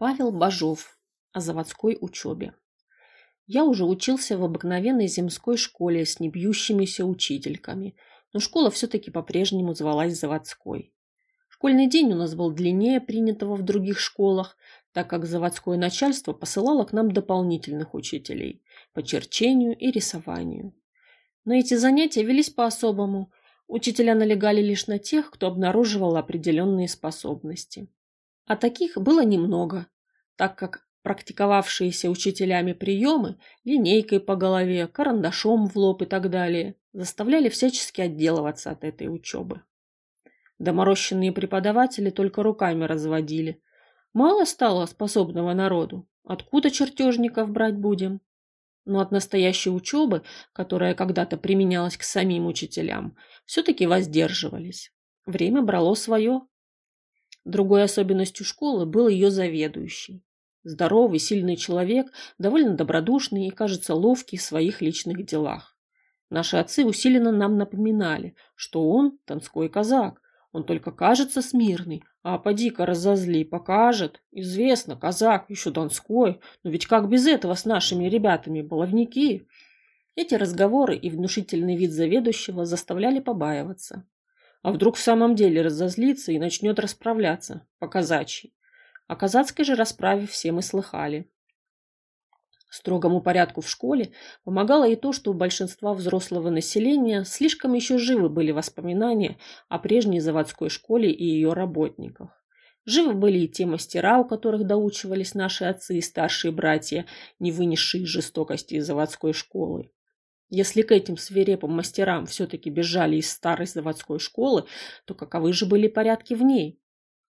Павел Бажов о заводской учебе. Я уже учился в обыкновенной земской школе с небьющимися учительками, но школа все-таки по-прежнему звалась заводской. Школьный день у нас был длиннее принятого в других школах, так как заводское начальство посылало к нам дополнительных учителей по черчению и рисованию. Но эти занятия велись по-особому. Учителя налегали лишь на тех, кто обнаруживал определенные способности. А таких было немного, так как практиковавшиеся учителями приемы линейкой по голове, карандашом в лоб и так далее заставляли всячески отделываться от этой учебы. Доморощенные преподаватели только руками разводили. Мало стало способного народу. Откуда чертежников брать будем? Но от настоящей учебы, которая когда-то применялась к самим учителям, все-таки воздерживались. Время брало свое. Другой особенностью школы был ее заведующий. Здоровый, сильный человек, довольно добродушный и, кажется, ловкий в своих личных делах. Наши отцы усиленно нам напоминали, что он донской казак. Он только кажется смирный, а поди-ка разозли, покажет. Известно, казак, еще донской, но ведь как без этого с нашими ребятами, баловники? Эти разговоры и внушительный вид заведующего заставляли побаиваться. А вдруг в самом деле разозлится и начнет расправляться по-казачьи. О казацкой же расправе все мы слыхали. Строгому порядку в школе помогало и то, что у большинства взрослого населения слишком еще живы были воспоминания о прежней заводской школе и ее работниках. Живы были и те мастера, у которых доучивались наши отцы и старшие братья, не вынесшие жестокости из заводской школы. Если к этим свирепым мастерам все-таки бежали из старой заводской школы, то каковы же были порядки в ней?